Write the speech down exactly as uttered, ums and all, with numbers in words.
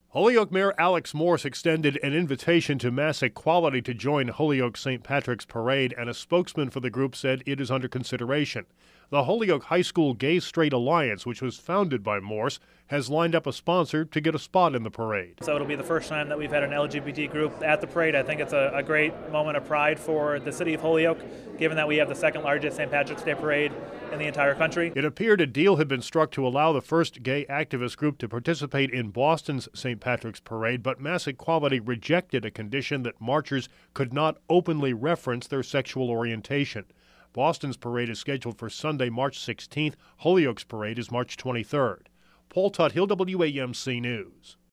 Holyoke Mayor Alex Morse extended an invitation to Mass Equality to join Holyoke Saint Patrick's Parade, and a spokesman for the group said it is under consideration. The Holyoke High School Gay Straight Alliance, which was founded by Morse, has lined up a sponsor to get a spot in the parade. So it'll be the first time that we've had an L G B T group at the parade. I think it's a, a great moment of pride for the city of Holyoke, given that we have the second largest Saint Patrick's Day parade in the entire country. It appeared a deal had been struck to allow the first gay activist group to participate in Boston's Saint Patrick's Parade, but Mass Equality rejected a condition that marchers could not openly reference their sexual orientation. Boston's parade is scheduled for Sunday, March sixteenth. Holyoke's parade is March twenty-third. Paul Tuthill, W A M C News.